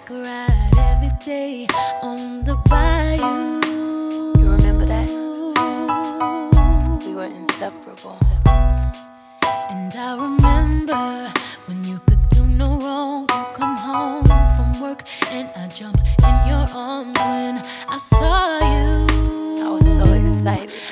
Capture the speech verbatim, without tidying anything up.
take a ride every day on the bayou. You remember that? We were inseparable. And I remember when you could do no wrong. You come home from work and I jumped in your arms when I saw you. I was so excited.